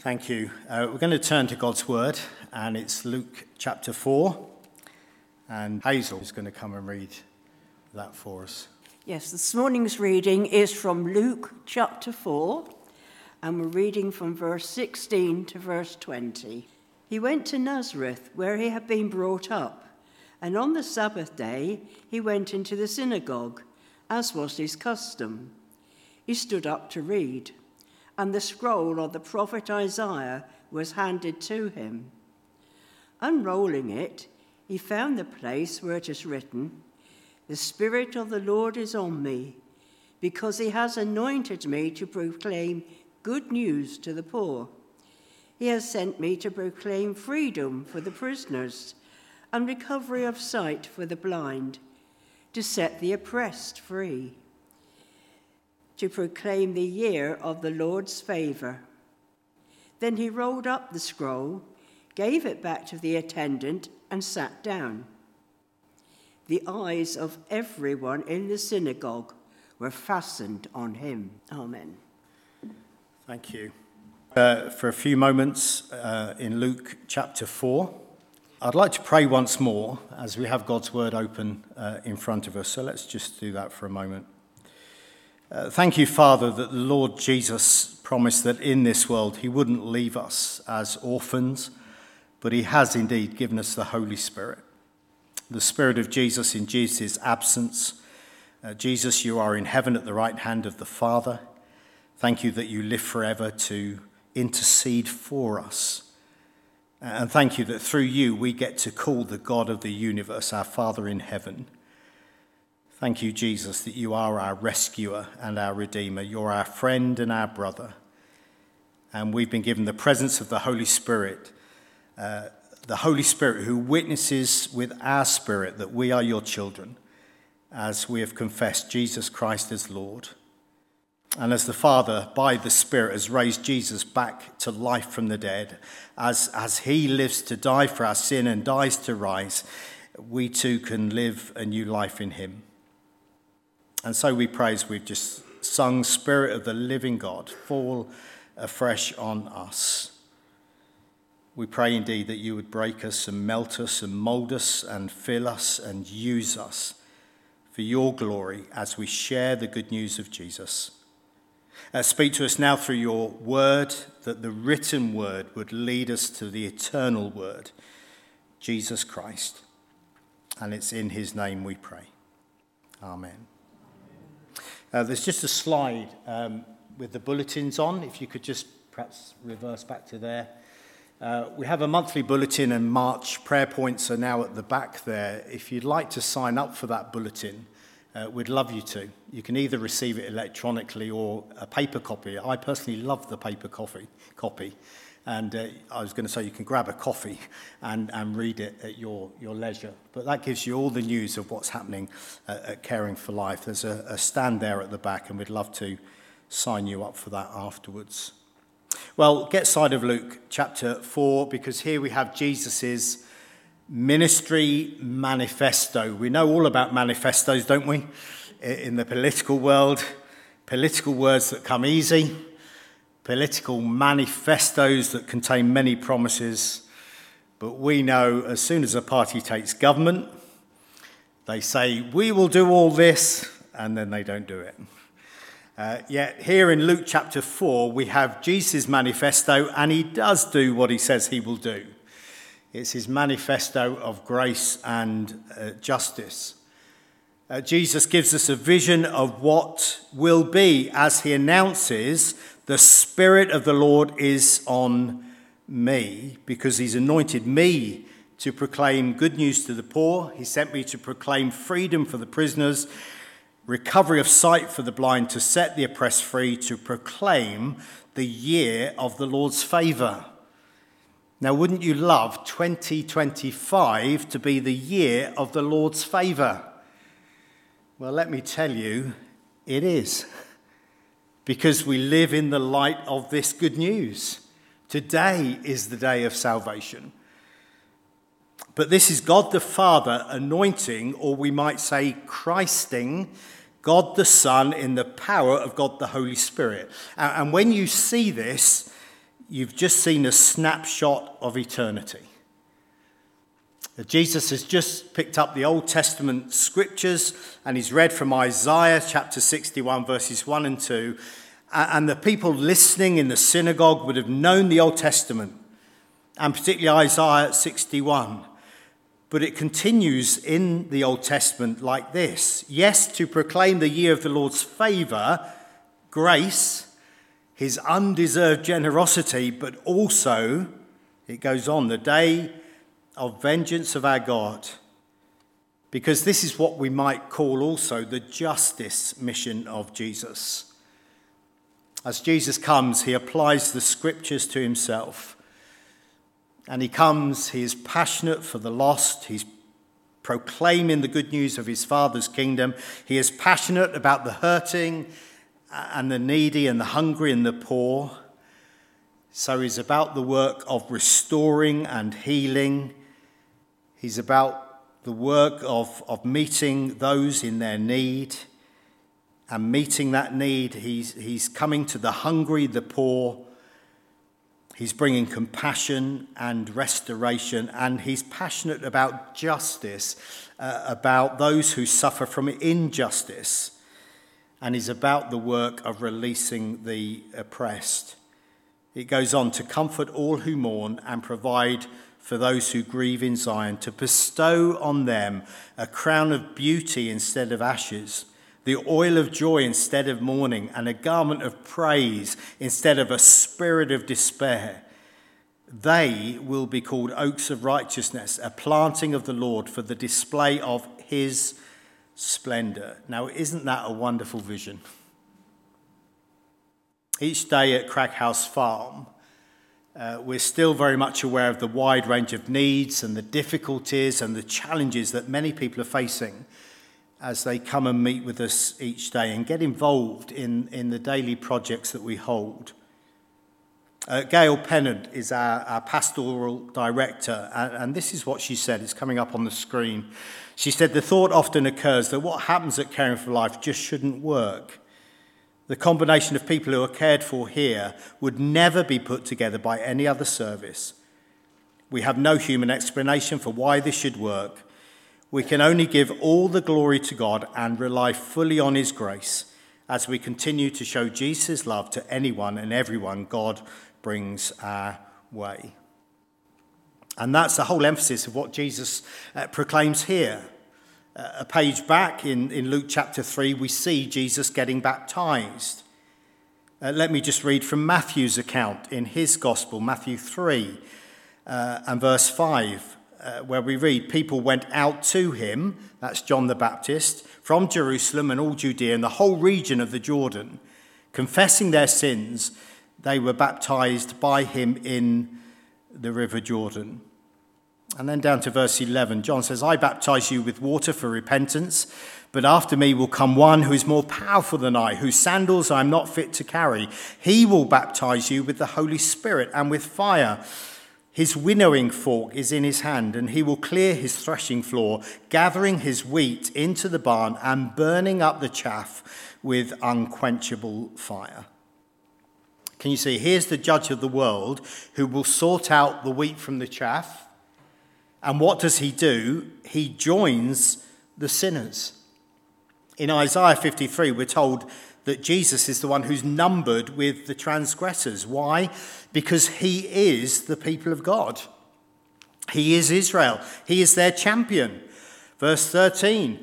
Thank you. We're going to turn to God's Word, and it's Luke chapter 4. And Hazel is going to come and read that for us. Yes, this morning's reading is from Luke chapter 4, and we're reading from verse 16 to verse 20. He went to Nazareth, where he had been brought up, and on the Sabbath day he went into the synagogue, as was his custom. He stood up to read, and the scroll of the prophet Isaiah was handed to him. Unrolling it, he found the place where it is written, "The Spirit of the Lord is on me, because he has anointed me to proclaim good news to the poor. He has sent me to proclaim freedom for the prisoners and recovery of sight for the blind, to set the oppressed free, to proclaim the year of the Lord's favor." Then he rolled up the scroll, gave it back to the attendant, and sat down. The eyes of everyone in the synagogue were fastened on him. Amen. Thank you. For a few moments in Luke chapter 4, I'd like to pray once more as we have God's Word open in front of us. So let's just do that for a moment. Thank you, Father, that the Lord Jesus promised that in this world he wouldn't leave us as orphans, but he has indeed given us the Holy Spirit, the Spirit of Jesus in Jesus' absence. Jesus, you are in heaven at the right hand of the Father. Thank you that you live forever to intercede for us. And thank you that through you we get to call the God of the universe our Father in heaven. Thank you, Jesus, that you are our rescuer and our redeemer. You're our friend and our brother. And we've been given the presence of the Holy Spirit who witnesses with our spirit that we are your children, as we have confessed Jesus Christ as Lord. And as the Father, by the Spirit, has raised Jesus back to life from the dead, as he lives to die for our sin and dies to rise, we too can live a new life in him. And so we pray, as we've just sung, Spirit of the living God, fall afresh on us. We pray indeed that you would break us and melt us and mould us and fill us and use us for your glory as we share the good news of Jesus. Speak to us now through your word, that the written word would lead us to the eternal word, Jesus Christ. And it's in his name we pray. Amen. There's just a slide with the bulletins on. If you could just perhaps reverse back to there. We have a monthly bulletin, and March prayer points are now at the back there. If you'd like to sign up for that bulletin, we'd love you to. You can either receive it electronically or a paper copy. I personally love the paper copy. And I was going to say you can grab a coffee and read it at your leisure. But that gives you all the news of what's happening at Caring for Life. There's a stand there at the back, and we'd love to sign you up for that afterwards. Well, get side of Luke chapter 4, because here we have Jesus's ministry manifesto. We know all about manifestos, don't we? In the political world, political words that come easy, political manifestos that contain many promises. But we know as soon as a party takes government, they say, we will do all this, and then they don't do it. Yet here in Luke chapter 4, we have Jesus' manifesto, and he does do what he says he will do. It's his manifesto of grace and justice. Jesus gives us a vision of what will be as he announces, the Spirit of the Lord is on me, because he's anointed me to proclaim good news to the poor. He sent me to proclaim freedom for the prisoners, recovery of sight for the blind, to set the oppressed free, to proclaim the year of the Lord's favour. Now, wouldn't you love 2025 to be the year of the Lord's favour? Well, let me tell you, it is. Because we live in the light of this good news. Today is the day of salvation. But this is God the Father anointing, or we might say Christing, God the Son in the power of God the Holy Spirit. And when you see this, you've just seen a snapshot of eternity. Jesus has just picked up the Old Testament scriptures and he's read from Isaiah chapter 61 verses 1 and 2. And the people listening in the synagogue would have known the Old Testament, and particularly Isaiah 61. But it continues in the Old Testament like this. Yes, to proclaim the year of the Lord's favour, grace, his undeserved generosity, but also, it goes on, the day of vengeance of our God. Because this is what we might call also the justice mission of Jesus. As Jesus comes, he applies the scriptures to himself. And he comes, he is passionate for the lost. He's proclaiming the good news of his Father's kingdom. He is passionate about the hurting and the needy and the hungry and the poor. So he's about the work of restoring and healing. He's about the work of meeting those in their need. And meeting that need, he's coming to the hungry, the poor. He's bringing compassion and restoration, and he's passionate about justice, about those who suffer from injustice. And he's about the work of releasing the oppressed. It goes on to comfort all who mourn and provide for those who grieve in Zion, to bestow on them a crown of beauty instead of ashes, the oil of joy instead of mourning, and a garment of praise instead of a spirit of despair. They will be called oaks of righteousness, a planting of the Lord for the display of his splendor. Now, isn't that a wonderful vision? Each day at Craighouse Farm, we're still very much aware of the wide range of needs and the difficulties and the challenges that many people are facing as they come and meet with us each day and get involved in the daily projects that we hold. Gail Pennant is our pastoral director, and this is what she said. It's coming up on the screen. She said, the thought often occurs that what happens at Caring for Life just shouldn't work. The combination of people who are cared for here would never be put together by any other service. We have no human explanation for why this should work. We can only give all the glory to God and rely fully on his grace as we continue to show Jesus' love to anyone and everyone God brings our way. And that's the whole emphasis of what Jesus proclaims here. A page back in Luke chapter 3, we see Jesus getting baptized. Let me just read from Matthew's account in his gospel, Matthew 3 and verse 5, where we read, people went out to him, that's John the Baptist, from Jerusalem and all Judea and the whole region of the Jordan. Confessing their sins, they were baptized by him in the river Jordan. And then down to verse 11, John says, I baptize you with water for repentance, but after me will come one who is more powerful than I, whose sandals I am not fit to carry. He will baptize you with the Holy Spirit and with fire. His winnowing fork is in his hand, and he will clear his threshing floor, gathering his wheat into the barn and burning up the chaff with unquenchable fire. Can you see? Here's the judge of the world who will sort out the wheat from the chaff. And what does he do? He joins the sinners. In Isaiah 53, we're told that Jesus is the one who's numbered with the transgressors. Why? Because he is the people of God. He is Israel. He is their champion. Verse 13.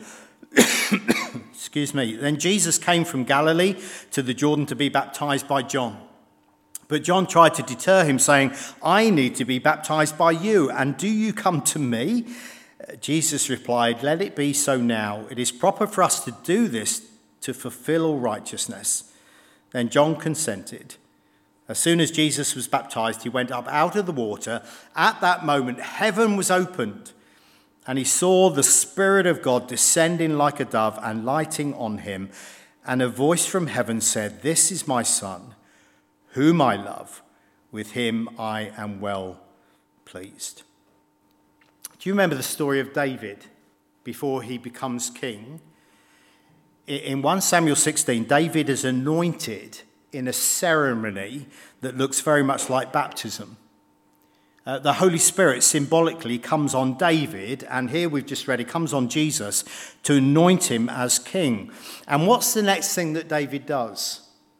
Excuse me. Then Jesus came from Galilee to the Jordan to be baptized by John. But John tried to deter him, saying, I need to be baptized by you, and do you come to me? Jesus replied, let it be so now. It is proper for us to do this to fulfill all righteousness. Then John consented. As soon as Jesus was baptized, he went up out of the water. At that moment, heaven was opened, and he saw the Spirit of God descending like a dove and lighting on him. And a voice from heaven said, this is my Son, whom I love. With him I am well pleased. Do you remember the story of David before he becomes king? In 1 Samuel 16, David is anointed in a ceremony that looks very much like baptism. The Holy Spirit symbolically comes on David, and here we've just read it comes on Jesus to anoint him as king. And what's the next thing that David does?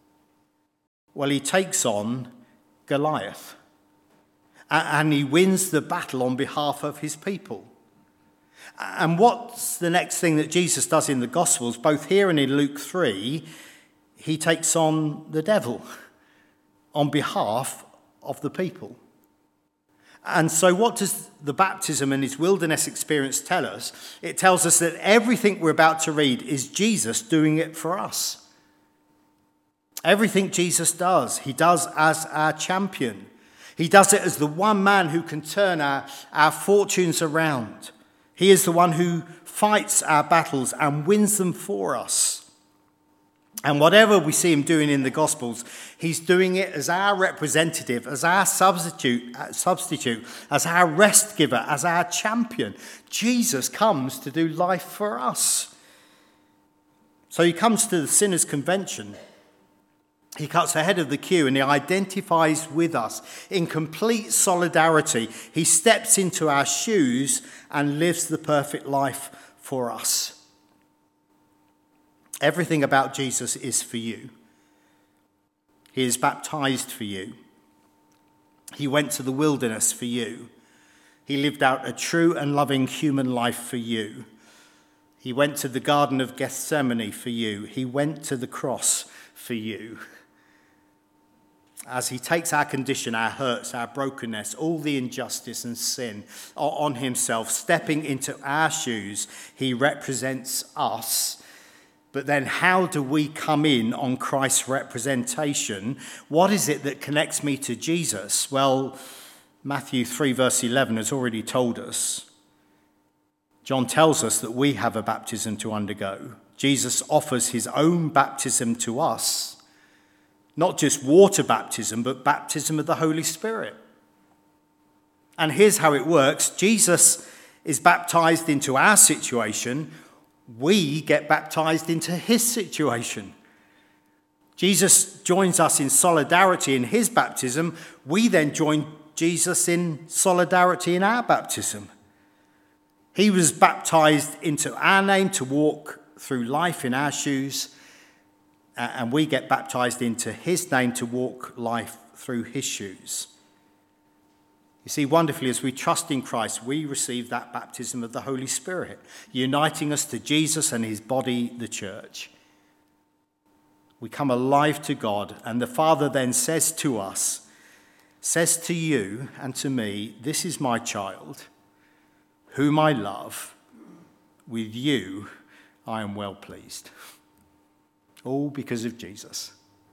Well, he takes on Goliath, and he wins the battle on behalf of his people. And what's the next thing that Jesus does in the Gospels, both here and in Luke 3? He takes on the devil on behalf of the people. And so what does the baptism and his wilderness experience tell us? It tells us that everything we're about to read is Jesus doing it for us. Everything Jesus does, he does as our champion. He does it as the one man who can turn our fortunes around. He is the one who fights our battles and wins them for us. And whatever we see him doing in the Gospels, he's doing it as our representative, as our substitute, as our rest giver, as our champion. Jesus comes to do life for us. So he comes to the Sinners' Convention. He cuts ahead of the queue and he identifies with us in complete solidarity. He steps into our shoes and lives the perfect life for us. Everything about Jesus is for you. He is baptized for you. He went to the wilderness for you. He lived out a true and loving human life for you. He went to the Garden of Gethsemane for you. He went to the cross for you. As he takes our condition, our hurts, our brokenness, all the injustice and sin on himself, stepping into our shoes, he represents us. But then how do we come in on Christ's representation? What is it that connects me to Jesus? Well, Matthew 3 verse 11 has already told us. John tells us that we have a baptism to undergo. Jesus offers his own baptism to us. Not just water baptism, but baptism of the Holy Spirit. And here's how it works. Jesus is baptized into our situation. We get baptized into his situation. Jesus joins us in solidarity in his baptism. We then join Jesus in solidarity in our baptism. He was baptized into our name to walk through life in our shoes, and we get baptized into his name to walk life through his shoes. You see, wonderfully, as we trust in Christ, we receive that baptism of the Holy Spirit, uniting us to Jesus and his body, the church. We come alive to God, and the Father then says to us, says to you and to me, this is my child, whom I love. With you I am well pleased. All because of Jesus.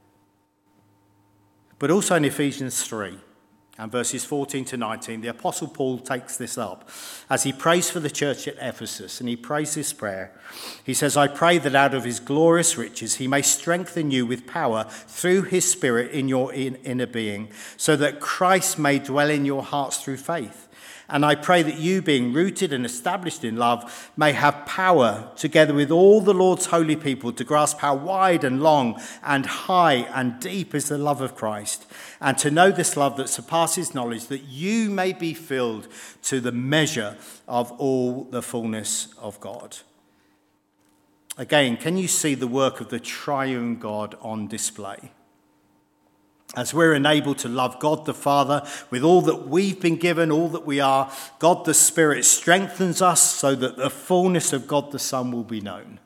But also in Ephesians 3, and verses 14 to 19, the Apostle Paul takes this up as he prays for the church at Ephesus, and he prays this prayer. He says, I pray that out of his glorious riches he may strengthen you with power through his Spirit in your inner being, so that Christ may dwell in your hearts through faith. And I pray that you, being rooted and established in love, may have power, together with all the Lord's holy people, to grasp how wide and long and high and deep is the love of Christ, and to know this love that surpasses knowledge, that you may be filled to the measure of all the fullness of God. Again, can you see the work of the triune God on display? As we're enabled to love God the Father with all that we've been given, all that we are, God the Spirit strengthens us so that the fullness of God the Son will be known.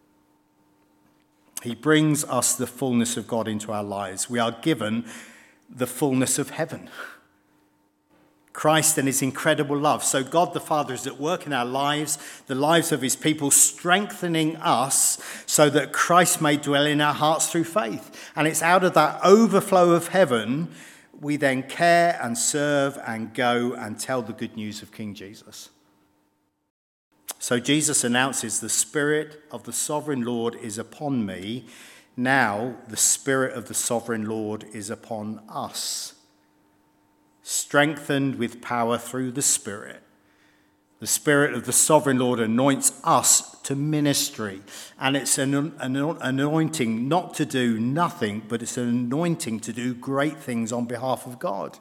He brings us the fullness of God into our lives. We are given the fullness of heaven. Christ and his incredible love. So God the Father is at work in our lives, the lives of his people, strengthening us so that Christ may dwell in our hearts through faith. And it's out of that overflow of heaven we then care and serve and go and tell the good news of King Jesus. So Jesus announces, the Spirit of the Sovereign Lord is upon me. Now the Spirit of the Sovereign Lord is upon us. Strengthened with power through the Spirit, The Spirit of the Sovereign Lord anoints us to ministry. And it's an anointing not to do nothing, but it's an anointing to do great things on behalf of God.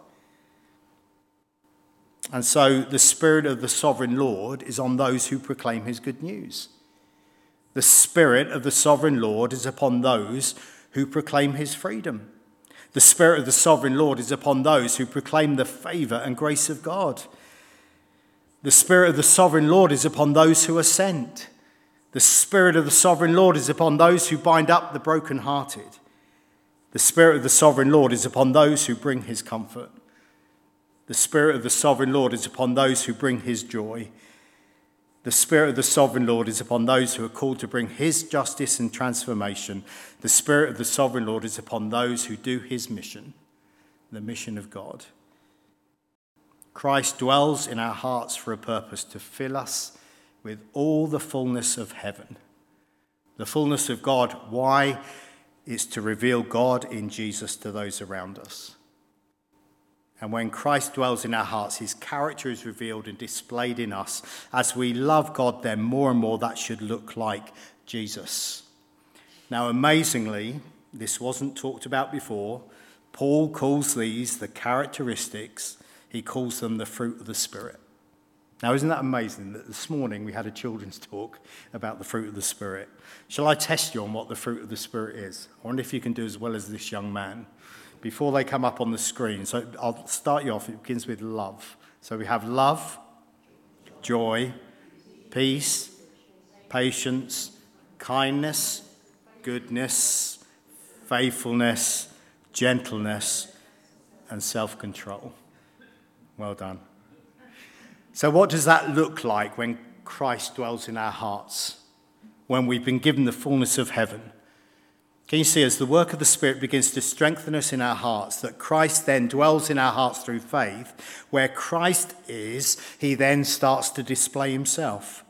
And so the Spirit of the Sovereign Lord is on those who proclaim his good news. The Spirit of the Sovereign Lord is upon those who proclaim his freedom. The Spirit of the Sovereign Lord is upon those who proclaim the favour and grace of God. The Spirit of the Sovereign Lord is upon those who are sent. The Spirit of the Sovereign Lord is upon those who bind up the brokenhearted. The Spirit of the Sovereign Lord is upon those who bring his comfort. The Spirit of the Sovereign Lord is upon those who bring his joy. The Spirit of the Sovereign Lord is upon those who are called to bring his justice and transformation. The Spirit of the Sovereign Lord is upon those who do his mission, the mission of God. Christ dwells in our hearts for a purpose, to fill us with all the fullness of heaven. The fullness of God, why? It's to reveal God in Jesus to those around us. And when Christ dwells in our hearts, his character is revealed and displayed in us. As we love God, then more and more that should look like Jesus. Now, amazingly, this wasn't talked about before. Paul calls these the characteristics. He calls them the fruit of the Spirit. Now, isn't that amazing that this morning we had a children's talk about the fruit of the Spirit? Shall I test you on what the fruit of the Spirit is? I wonder if you can do as well as this young man before they come up on the screen. So I'll start you off. It begins with love. So we have love, joy, peace, patience, kindness, goodness, faithfulness, gentleness, and self-control. Well done. So what does that look like when Christ dwells in our hearts, when we've been given the fullness of heaven? Can you see, as the work of the Spirit begins to strengthen us in our hearts, that Christ then dwells in our hearts through faith, where Christ is, he then starts to display himself.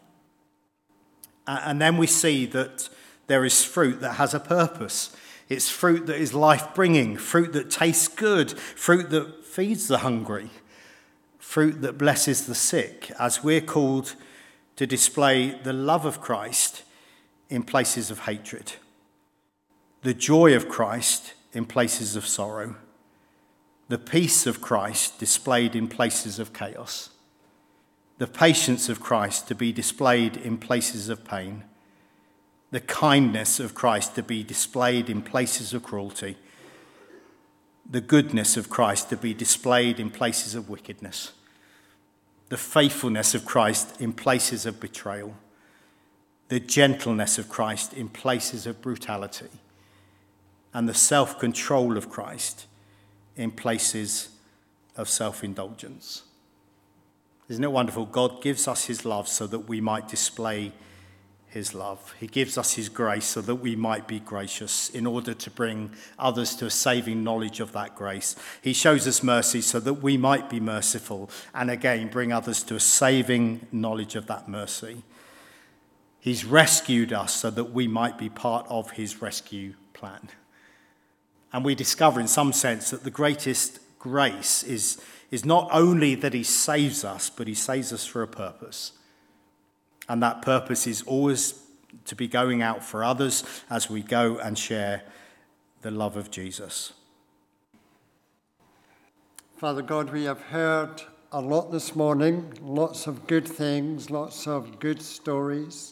And then we see that there is fruit that has a purpose. It's fruit that is life-bringing, fruit that tastes good, fruit that feeds the hungry, fruit that blesses the sick, as we're called to display the love of Christ in places of hatred, the joy of Christ in places of sorrow, the peace of Christ displayed in places of chaos, the patience of Christ to be displayed in places of pain, the kindness of Christ to be displayed in places of cruelty, the goodness of Christ to be displayed in places of wickedness, the faithfulness of Christ in places of betrayal, the gentleness of Christ in places of brutality, and the self-control of Christ in places of self-indulgence. Isn't it wonderful? God gives us his love so that we might display his love. He gives us his grace so that we might be gracious in order to bring others to a saving knowledge of that grace. He shows us mercy so that we might be merciful and again bring others to a saving knowledge of that mercy. He's rescued us so that we might be part of his rescue plan. And we discover in some sense that the greatest grace is not only that he saves us, but he saves us for a purpose. And that purpose is always to be going out for others as we go and share the love of Jesus. Father God, we have heard a lot this morning, lots of good things, lots of good stories,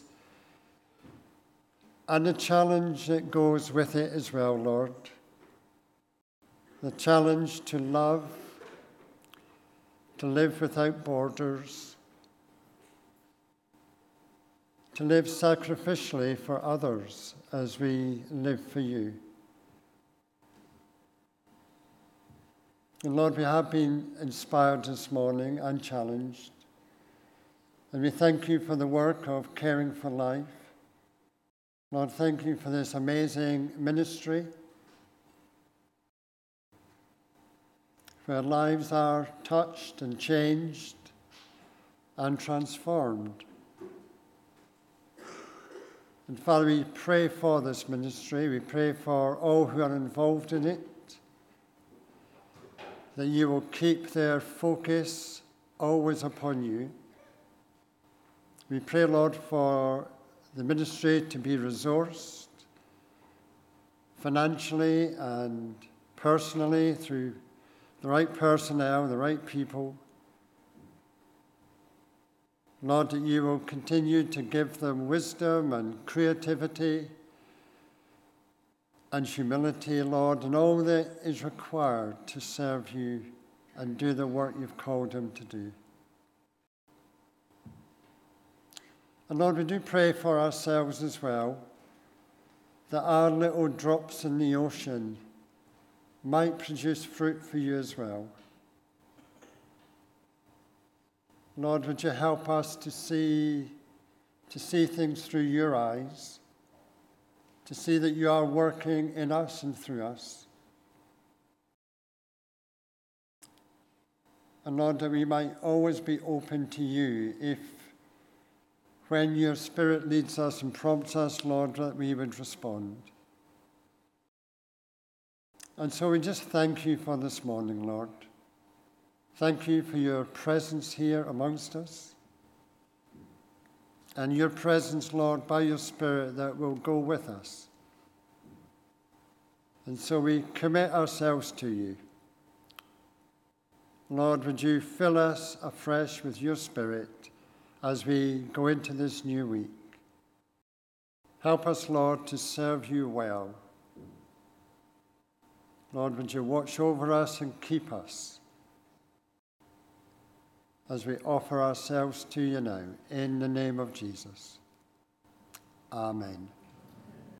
and the challenge that goes with it as well, Lord. The challenge to love, to live without borders, to live sacrificially for others as we live for you. And Lord, we have been inspired this morning and challenged. And we thank you for the work of Caring for Life. Lord, thank you for this amazing ministry, where lives are touched and changed and transformed. And Father, we pray for this ministry. We pray for all who are involved in it, that you will keep their focus always upon you, We pray, Lord, for the ministry to be resourced financially and personally through the right personnel, the right people. Lord, that you will continue to give them wisdom and creativity and humility, Lord, and all that is required to serve you and do the work you've called them to do. And Lord, we do pray for ourselves as well, that our little drops in the ocean might produce fruit for you as well. Lord, would you help us to see things through your eyes, to see that you are working in us and through us. And Lord, that we might always be open to you if, when your Spirit leads us and prompts us, Lord, that we would respond. And so we just thank you for this morning, Lord. Thank you for your presence here amongst us. And your presence, Lord, by your Spirit that will go with us. And so we commit ourselves to you. Lord, would you fill us afresh with your Spirit as we go into this new week. Help us, Lord, to serve you well. Lord, would you watch over us and keep us as we offer ourselves to you now, in the name of Jesus. Amen.